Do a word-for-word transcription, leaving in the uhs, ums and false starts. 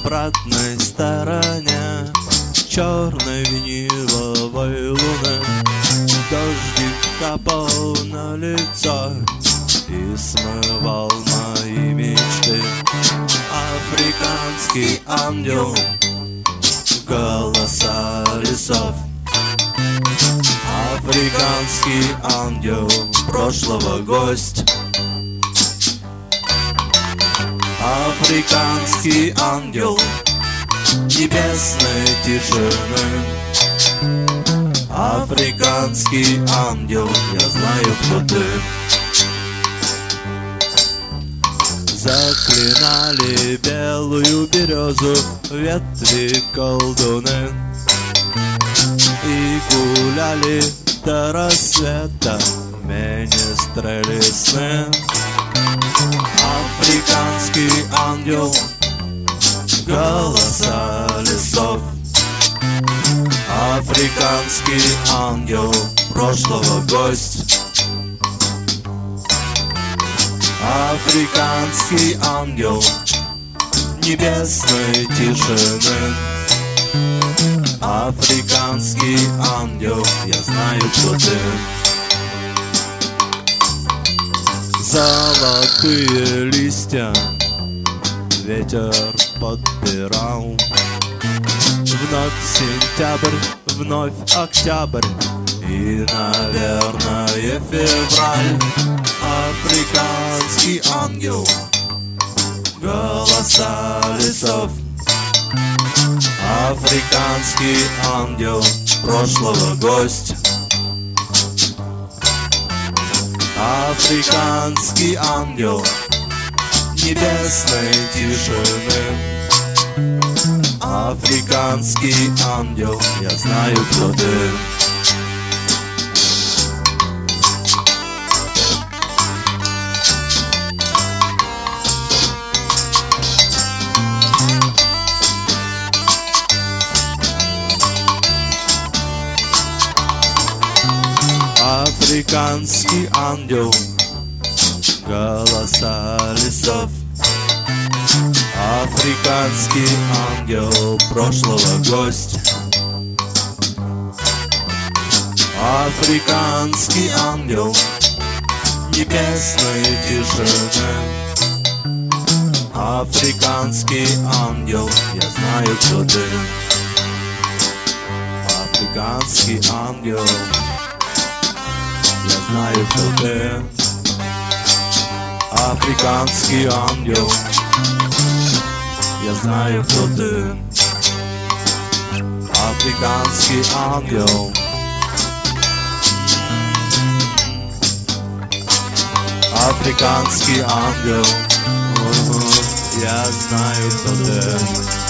обратной стороне черной виниловой луны дождик капал на лицо и смывал мои мечты. Африканский ангел, голоса лесов. Африканский ангел прошлого гость. Африканский ангел небесной тишины. Африканский ангел, я знаю, кто ты. Заклинали белую березу ветви колдуны и гуляли до рассвета министрели сны. Африканский ангел, голоса лесов. Африканский ангел прошлого гость. Африканский ангел небесной тишины. Африканский ангел, я знаю, кто ты. Золотые листья ветер подбирал. Вновь сентябрь, вновь октябрь и, наверное, февраль. Африканский ангел, голоса лесов. Африканский ангел прошлого гость. Африканский ангел небесной тишины. Африканский ангел, я знаю, кто ты. Африканский ангел, голоса лесов. Африканский ангел прошлого гость. Африканский ангел небесной тишины. Африканский ангел, я знаю, кто ты. Африканский ангел, я знаю, кто ты. Африканский ангел, я знаю, кто ты. Африканский ангел. Африканский ангел, я знаю, кто ты.